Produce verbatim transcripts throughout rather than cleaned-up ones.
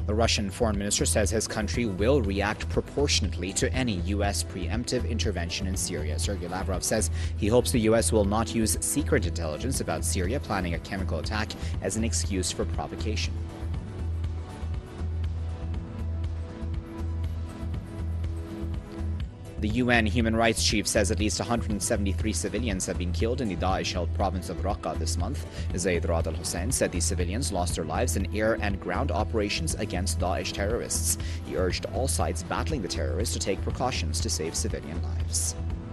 The Russian foreign minister says his country will react proportionately to any U S preemptive intervention in Syria. Sergei Lavrov says he hopes the U S will not use secret intelligence about Syria planning a chemical attack as an excuse for provocation. The U N human rights chief says at least one hundred seventy-three civilians have been killed in the Daesh-held province of Raqqa this month. Zaid Rad al-Hussein said these civilians lost their lives in air and ground operations against Daesh terrorists. He urged all sides battling the terrorists to take precautions to save civilian lives.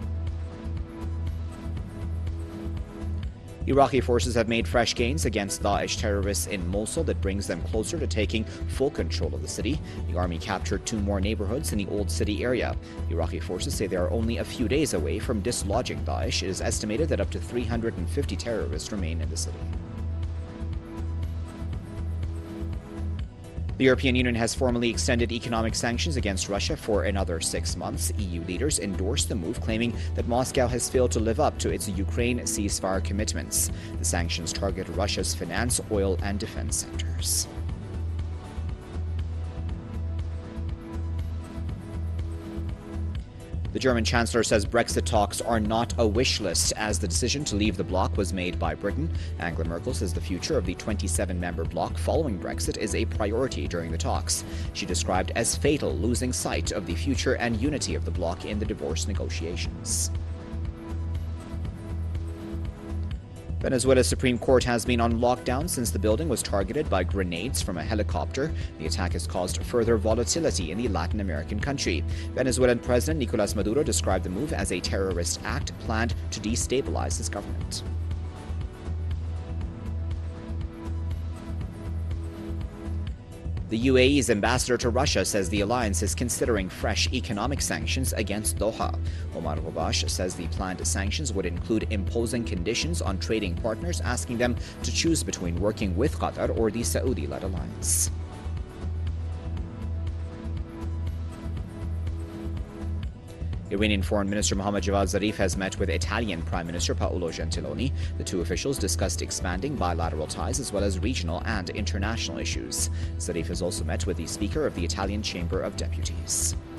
Iraqi forces have made fresh gains against Daesh terrorists in Mosul that brings them closer to taking full control of the city. The army captured two more neighborhoods in the Old City area. Iraqi forces say they are only a few days away from dislodging Daesh. It is estimated that up to three hundred fifty terrorists remain in the city. The European Union has formally extended economic sanctions against Russia for another six months. E U leaders endorsed the move, claiming that Moscow has failed to live up to its Ukraine ceasefire commitments. The sanctions target Russia's finance, oil, and defense sectors. The German Chancellor says Brexit talks are not a wish list, as the decision to leave the bloc was made by Britain. Angela Merkel says the future of the twenty-seven member bloc following Brexit is a priority during the talks. She described as fatal losing sight of the future and unity of the bloc in the divorce negotiations. Venezuela's Supreme Court has been on lockdown since the building was targeted by grenades from a helicopter. The attack has caused further volatility in the Latin American country. Venezuelan President Nicolás Maduro described the move as a terrorist act planned to destabilize his government. The U A E's ambassador to Russia says the alliance is considering fresh economic sanctions against Doha. Omar Ghobash says the planned sanctions would include imposing conditions on trading partners, asking them to choose between working with Qatar or the Saudi-led alliance. Iranian Foreign Minister Mohammad Javad Zarif has met with Italian Prime Minister Paolo Gentiloni. The two officials discussed expanding bilateral ties as well as regional and international issues. Zarif has also met with the Speaker of the Italian Chamber of Deputies.